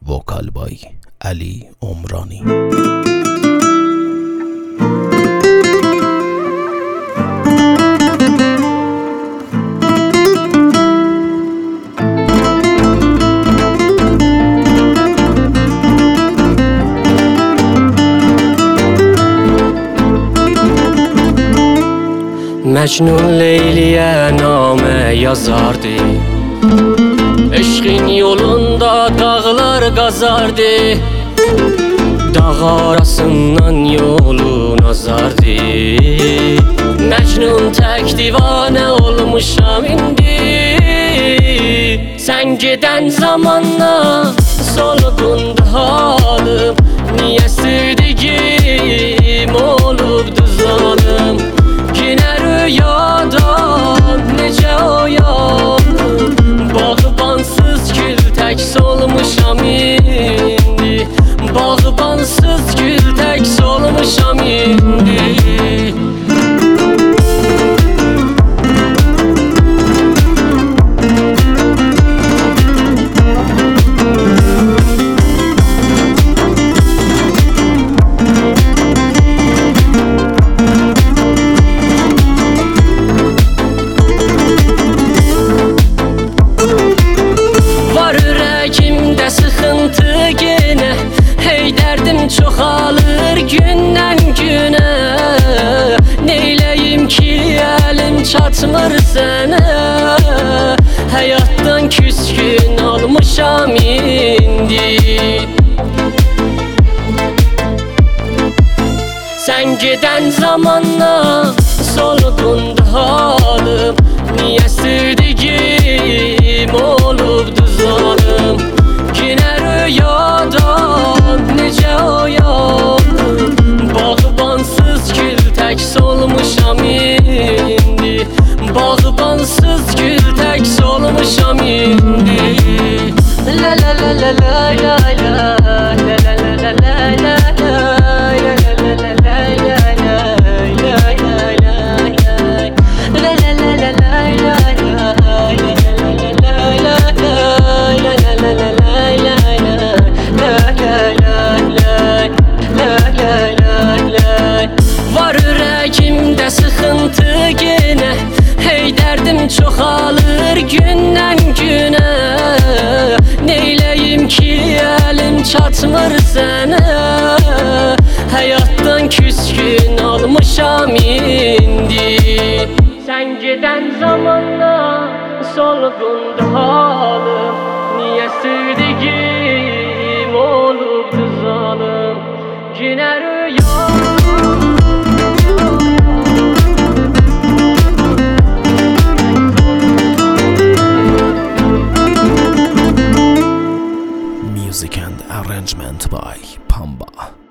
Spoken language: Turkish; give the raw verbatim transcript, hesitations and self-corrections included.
Vokal by Ali Omrani. Mecnun Leyli'ye name yazardı, eşqin yolunda dağlar qazardı, dağ arasından yolun azardı. Mecnun tək divanə olmuşam indi, sen giden zamanla solğundu halım. Niye sevdiğim olubdu zalım, yine rüyadan necə oyandım. Bağbansız gül tək solmuşam indi, bağbansız gül tək solmuşam indi. Sıxıntı gene, hey derdim çoxalır gündən günə. Neyləyim ki əlim çatmır sənə, həyatdan küskün olmuşam indi. Sen giden zamanla solğundu halım. Niye sevdiğim olubdu zalım, yine rüyadan necə oyandım. Bağbansız gül tək solmuşam indi, bağbansız gül tək solmuşam indi. La la la la la la la la la la la la. Var ürəyimdə sıxıntı gene, hey derdim çoxalır gündən günə. Neyləyim ki əlim çatmır sənə, həyatdan küskün olmuşam indi. Sen giden zamanla solğundu halım. Niye sevdiğim olubdu zalım, yine rüya. Music and arrangement by Pamba.